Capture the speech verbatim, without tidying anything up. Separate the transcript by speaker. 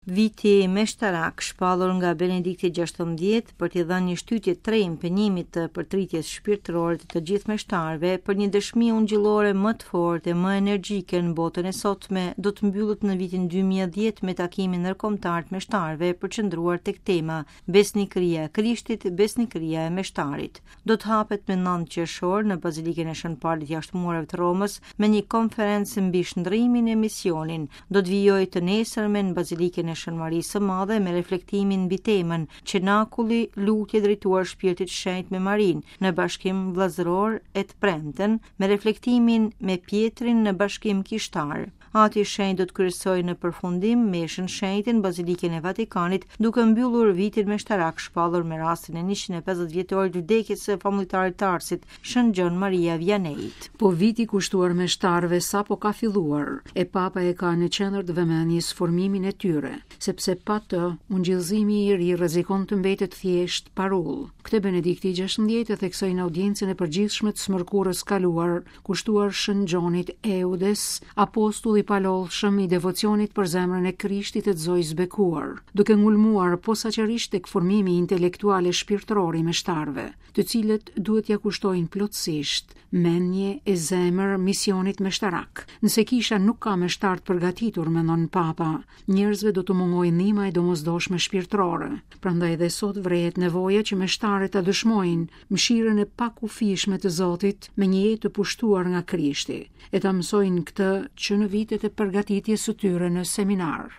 Speaker 1: Viti meshtarak shpallur nga Benedikti gjashtëmbëdhjetë për t'i dhënë një shtytje tre impenimit të përtritjes shpirtërore të të gjithë meshtarëve për një dëshmi ungjillore më të fortë e më energjike në botën e sotme, do të mbyllet në vitin dy mijë e dhjetë me takimin ndërkombëtar të meshtarëve përqendruar tek tema Besnikëria e Krishtit, besnikëria e meshtarit. Do të hapet me nëntë qershor në Bazilikën e Shën Palit Jashtëmuarave të Romës me një konferencë mbi shndërrimin e misionin. Do të vijojë të nesërmen në Bazilikën e Shën Marisë së Madhe me reflektimin mbi temën Çenakulli, lutje drejtuar Shpirtit Shenjtë me Marin në bashkim vllazëror e të premten, me reflektimin me Pjetrin në bashkim kishtar. Ati i Shenjtë do të kryesojë në përfundim meshën shenjtë në Bazilikën e Vatikanit, duke mbyllur vitin meshtarak shpallur me rastin e njëqind e pesëdhjetë vjetorit të vdekjes së famultarit të Arsit, Shën Gjon Maria Vianeit.
Speaker 2: Po viti kushtuar meshtarëve sapo ka filluar, e Papa e ka në qendër të vëmendjes formimin e tyre, sepse pa të, ungjillëzimi i ri rrezikon të mbetet thjesht parull. Këtë Benedikti i gjashtëmbëdhjetë e theksoi në audiencën e përgjithshme të smërkurës kaluar, kushtuar Shën Gjonit Eudes, apostull i palollshëm i devocionit për zemrën e Krishtit të Zojës bekuar, duke ngulmuar posaçërisht tek formimi intelektual e shpirtëror i meshtarëve, të cilët duhet ja kushtojnë plotësisht mendje e zemër misionit meshtarak. Nëse kisha nuk ka meshtar të përgatitur, mendon Papa, njerëzve do të mungojë ndihma e domosdoshme shpirtërore. Prandaj edhe sot vret nevoja që meshtarët ta dëshmojnë mëshirën e pakufishme të Zotit me një jetë të pushtuar nga Krishti, e ta mësojnë këtë që në vitet e përgatitjes së tyre në seminar.